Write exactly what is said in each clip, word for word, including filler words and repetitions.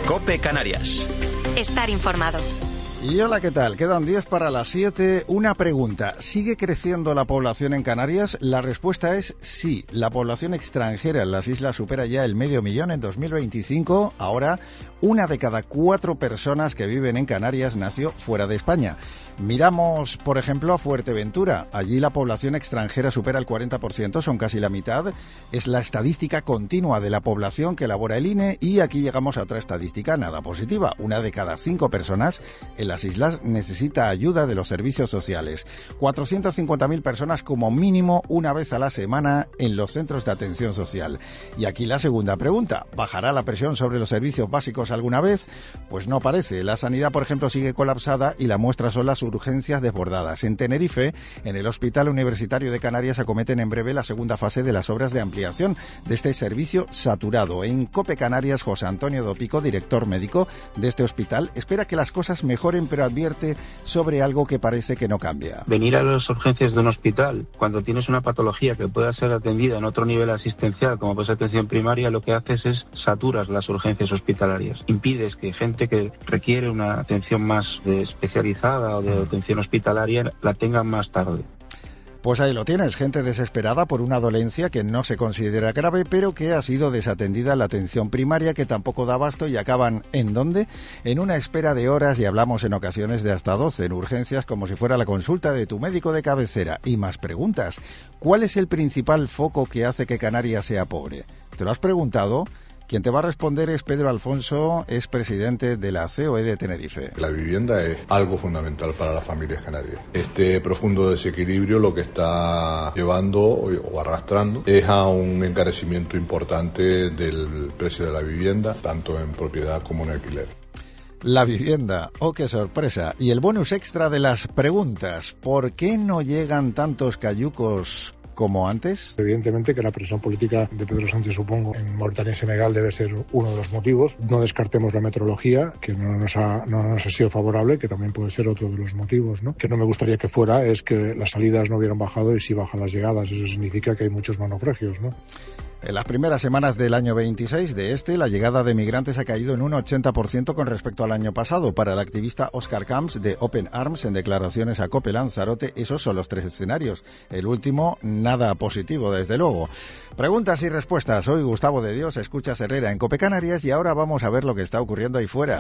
COPE Canarias. Estar informado. Y hola, ¿qué tal? Quedan diez para las siete. Una pregunta. ¿Sigue creciendo la población en Canarias? La respuesta es sí. La población extranjera en las islas supera ya el medio millón en dos mil veinticinco. Ahora, una de cada cuatro personas que viven en Canarias nació fuera de España. Miramos, por ejemplo, a Fuerteventura. Allí la población extranjera supera el cuarenta por ciento, son casi la mitad. Es la estadística continua de la población que elabora el I N E. Y aquí llegamos a otra estadística nada positiva. Una de cada cinco personas en las islas necesita ayuda de los servicios sociales. cuatrocientas cincuenta mil personas como mínimo una vez a la semana en los centros de atención social. Y aquí la segunda pregunta. ¿Bajará la presión sobre los servicios básicos alguna vez? Pues no parece. La sanidad, por ejemplo, sigue colapsada y la muestra son las urgencias desbordadas. En Tenerife, en el Hospital Universitario de Canarias, acometen en breve la segunda fase de las obras de ampliación de este servicio saturado. En COPE Canarias, José Antonio Dopico, director médico de este hospital, espera que las cosas mejoren, pero advierte sobre algo que parece que no cambia. Venir a las urgencias de un hospital cuando tienes una patología que pueda ser atendida en otro nivel asistencial, como puede ser atención primaria, lo que haces es saturas las urgencias hospitalarias. Impides que gente que requiere una atención más especializada o de atención hospitalaria la tengan más tarde. Pues ahí lo tienes, gente desesperada por una dolencia que no se considera grave, pero que ha sido desatendida en la atención primaria, que tampoco da abasto, y acaban, ¿en dónde? En una espera de horas, y hablamos en ocasiones de hasta doce, en urgencias, como si fuera la consulta de tu médico de cabecera. Y más preguntas. ¿Cuál es el principal foco que hace que Canarias sea pobre? ¿Te lo has preguntado? Quien te va a responder es Pedro Alfonso, es presidente de la C O E de Tenerife. La vivienda es algo fundamental para las familias canarias. Este profundo desequilibrio lo que está llevando o arrastrando es a un encarecimiento importante del precio de la vivienda, tanto en propiedad como en alquiler. La vivienda, oh qué sorpresa. Y el bonus extra de las preguntas. ¿Por qué no llegan tantos cayucos como antes? Evidentemente que la presión política de Pedro Sánchez, supongo, en Mauritania y Senegal debe ser uno de los motivos. No descartemos la meteorología, que no nos ha, no nos ha sido favorable, que también puede ser otro de los motivos, ¿no? Que no me gustaría que fuera es que las salidas no hubieran bajado y sí bajan las llegadas. Eso significa que hay muchos naufragios, ¿no? En las primeras semanas del año veintiséis de este, la llegada de migrantes ha caído en un ochenta por ciento con respecto al año pasado. Para el activista Oscar Camps de Open Arms, en declaraciones a COPE Lanzarote, esos son los tres escenarios. El último, nada positivo, desde luego. Preguntas y respuestas. Hoy Gustavo de Dios, escuchas Herrera en COPE Canarias, y ahora vamos a ver lo que está ocurriendo ahí fuera.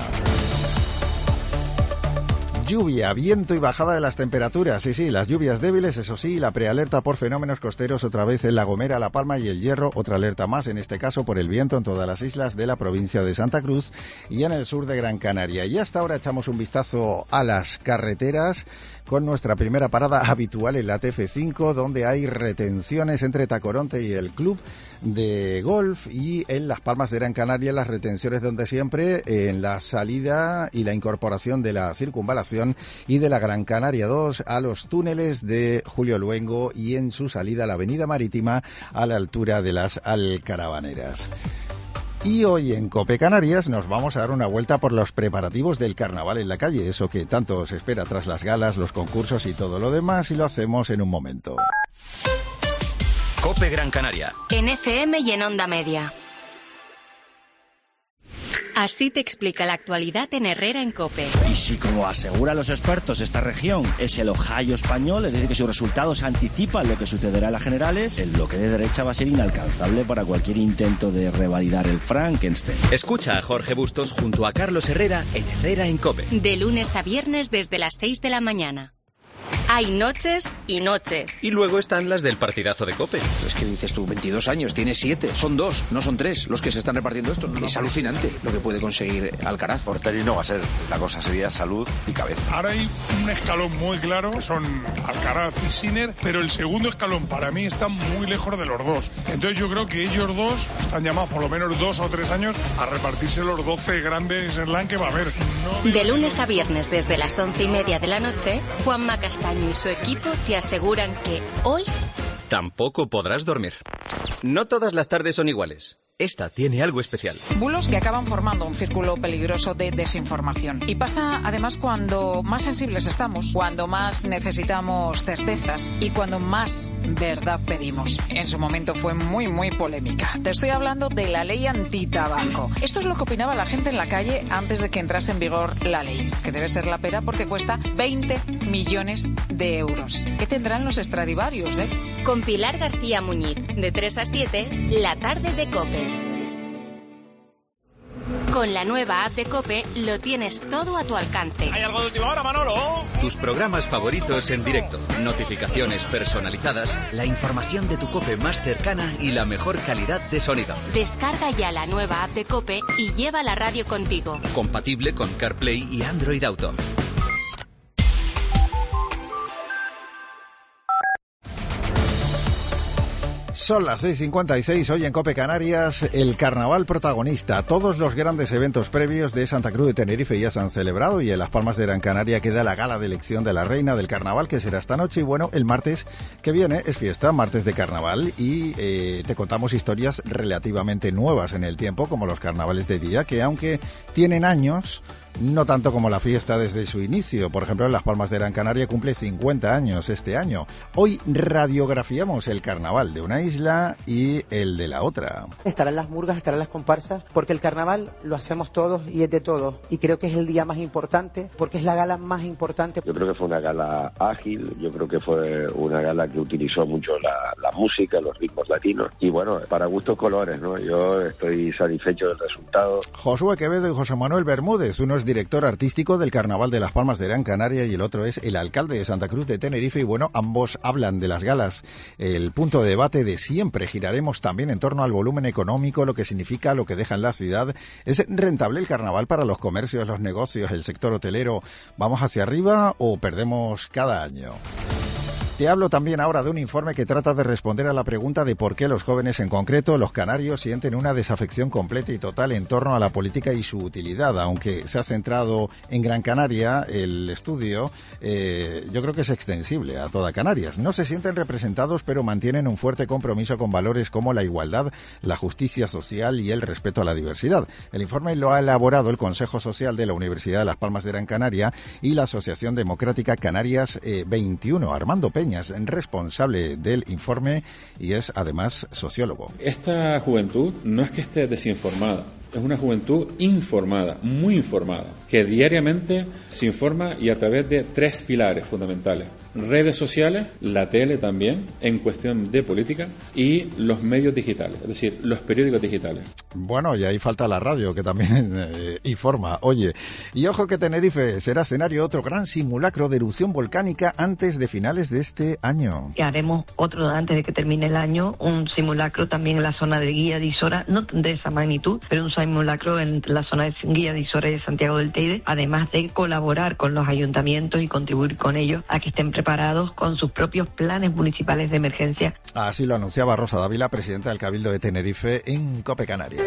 Lluvia, viento y bajada de las temperaturas. Sí, sí, las lluvias débiles, eso sí, la prealerta por fenómenos costeros otra vez en La Gomera, La Palma y El Hierro, otra alerta más, en este caso por el viento en todas las islas de la provincia de Santa Cruz y en el sur de Gran Canaria. Y hasta ahora echamos un vistazo a las carreteras con nuestra primera parada habitual en la T F cinco, donde hay retenciones entre Tacoronte y el Club de Golf, y en Las Palmas de Gran Canaria las retenciones donde siempre, en la salida y la incorporación de la circunvalación y de la Gran Canaria dos a los túneles de Julio Luengo, y en su salida a la Avenida Marítima a la altura de las Alcaravaneras. Y hoy en COPE Canarias nos vamos a dar una vuelta por los preparativos del carnaval en la calle, eso que tanto se espera tras las galas, los concursos y todo lo demás, y lo hacemos en un momento. COPE Gran Canaria. En F M y en Onda Media. Así te explica la actualidad en Herrera en COPE. Y si, como aseguran los expertos, esta región es el Ohio español, es decir, que sus resultados anticipan lo que sucederá en las generales, el bloque de derecha va a ser inalcanzable para cualquier intento de revalidar el Frankenstein. Escucha a Jorge Bustos junto a Carlos Herrera en Herrera en COPE. De lunes a viernes desde las seis de la mañana. Hay noches y noches. Y luego están las del partidazo de COPE. Es que dices tú, veintidós años, tienes siete, son dos, no son tres los que se están repartiendo esto. No, es alucinante lo que puede conseguir Alcaraz. Porteri no va a ser, la cosa sería salud y cabeza. Ahora hay un escalón muy claro, que son Alcaraz y Sinner, pero el segundo escalón para mí está muy lejos de los dos. Entonces yo creo que ellos dos están llamados por lo menos dos o tres años a repartirse los doce grandes slam que va a haber. No de lunes a viernes desde las once y media de la noche, Juanma Castaño y su equipo te aseguran que hoy tampoco podrás dormir. No todas las tardes son iguales. Esta tiene algo especial. Bulos que acaban formando un círculo peligroso de desinformación. Y pasa además cuando más sensibles estamos, cuando más necesitamos certezas y cuando más verdad pedimos. En su momento fue muy, muy polémica. Te estoy hablando de la ley antitabaco. Esto es lo que opinaba la gente en la calle antes de que entrase en vigor la ley, que debe ser la pera porque cuesta veinte millones de euros. ¿Qué tendrán los Stradivarius, eh? Con Pilar García Muñiz, de tres a siete, la tarde de COPE. Con la nueva app de COPE lo tienes todo a tu alcance. ¿Hay algo de última hora, Manolo? Tus programas favoritos en directo, notificaciones personalizadas, la información de tu COPE más cercana y la mejor calidad de sonido. Descarga ya la nueva app de COPE y lleva la radio contigo. Compatible con CarPlay y Android Auto. Son las seis cincuenta y seis, hoy en COPE Canarias, el carnaval protagonista. Todos los grandes eventos previos de Santa Cruz de Tenerife ya se han celebrado y en Las Palmas de Gran Canaria queda la gala de elección de la reina del carnaval, que será esta noche. Y bueno, el martes que viene es fiesta, martes de carnaval, y eh, te contamos historias relativamente nuevas en el tiempo, como los carnavales de día, que aunque tienen años, no tanto como la fiesta desde su inicio. Por ejemplo, en Las Palmas de Gran Canaria cumple cincuenta años este año. Hoy radiografiamos el carnaval de una isla y el de la otra. Estarán las murgas, estarán las comparsas, porque el carnaval lo hacemos todos y es de todos. Y creo que es el día más importante, porque es la gala más importante. Yo creo que fue una gala ágil, yo creo que fue una gala que utilizó mucho la, la música, los ritmos latinos. Y bueno, para gustos colores, ¿no? Yo estoy satisfecho del resultado. Josué Quevedo y José Manuel Bermúdez, uno es director artístico del Carnaval de Las Palmas de Gran Canaria y el otro es el alcalde de Santa Cruz de Tenerife, y bueno, ambos hablan de las galas. El punto de debate de siempre, giraremos también en torno al volumen económico, lo que significa, lo que deja en la ciudad. ¿Es rentable el carnaval para los comercios, los negocios, el sector hotelero? ¿Vamos hacia arriba o perdemos cada año? Te hablo también ahora de un informe que trata de responder a la pregunta de por qué los jóvenes, en concreto los canarios, sienten una desafección completa y total en torno a la política y su utilidad. Aunque se ha centrado en Gran Canaria, el estudio eh, yo creo que es extensible a toda Canarias. No se sienten representados, pero mantienen un fuerte compromiso con valores como la igualdad, la justicia social y el respeto a la diversidad. El informe lo ha elaborado el Consejo Social de la Universidad de Las Palmas de Gran Canaria y la Asociación Democrática Canarias eh, veintiuno. Armando Peña, responsable del informe y es además sociólogo. Esta juventud no es que esté desinformada, es una juventud informada, muy informada, que diariamente se informa y a través de tres pilares fundamentales: redes sociales, la tele también, en cuestión de política, y los medios digitales, es decir, los periódicos digitales. Bueno, y ahí falta la radio, que también eh, informa. Oye, y ojo que Tenerife será escenario de otro gran simulacro de erupción volcánica antes de finales de este año. Y haremos otro antes de que termine el año, un simulacro también en la zona de Guía de Isora, no de esa magnitud, pero un simulacro en la zona de Guía de Isora y de Santiago del Teide, además de colaborar con los ayuntamientos y contribuir con ellos a que estén preparados con sus propios planes municipales de emergencia. Así lo anunciaba Rosa Dávila, presidenta del Cabildo de Tenerife, en COPE Canarias.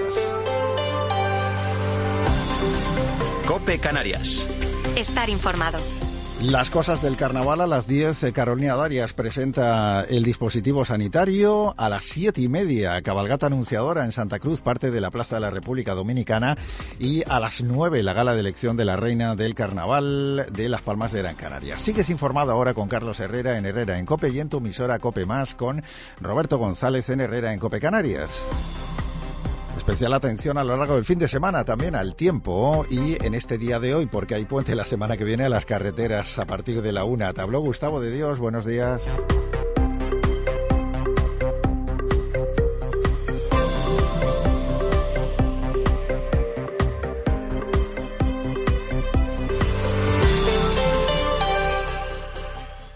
COPE Canarias. Estar informado. Las cosas del carnaval a las diez. Carolina Darias presenta el dispositivo sanitario. A las siete y media, cabalgata anunciadora en Santa Cruz, parte de la Plaza de la República Dominicana. Y a las nueve, la gala de elección de la reina del carnaval de Las Palmas de Gran Canaria. Sigues informado ahora con Carlos Herrera en Herrera en COPE y en tu emisora COPE Más con Roberto González en Herrera en COPE Canarias. Especial atención a lo largo del fin de semana también al tiempo y en este día de hoy, porque hay puente la semana que viene, a las carreteras a partir de la una. Te habló Gustavo de Dios, buenos días.